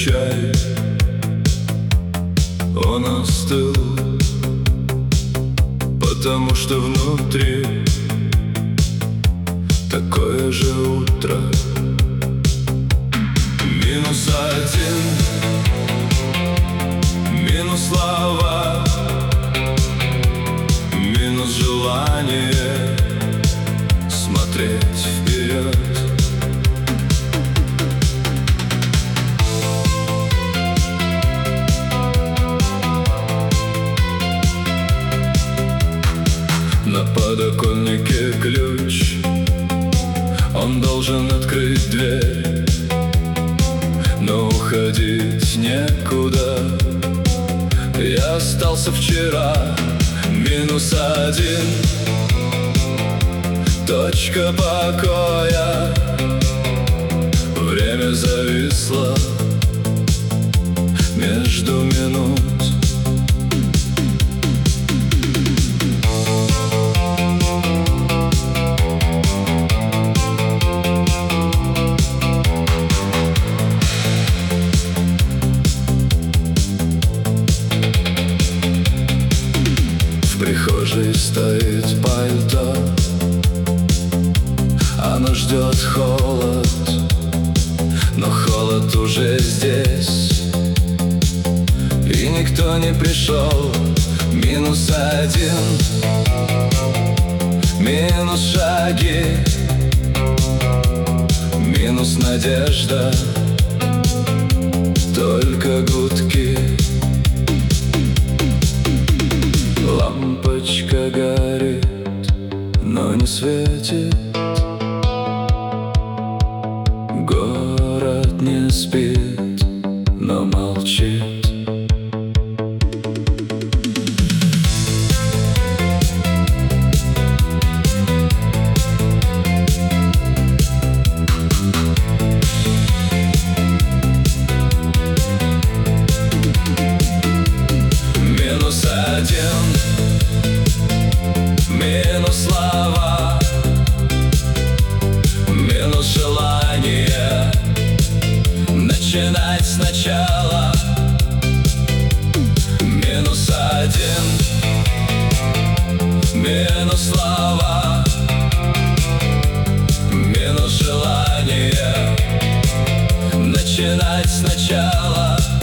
чай, он остыл, потому что внутри такое же утро. Минус один, минус слова, минус желание смотреть вперед. На подоконнике ключ, он должен открыть дверь, но уходить некуда. Я остался вчера, минус один, точка покоя. Время зависло между минут. В прихожей стоит пальто, оно ждет холод, но холод уже здесь, и никто не пришел. Минус один, минус шаги, минус надежда, только гудки. Лампочка горит, но не светит. Город не спит, но молчит. Минус один, минус слова, минус желание начинать сначала. Минус один, минус слова, минус желание начинать сначала.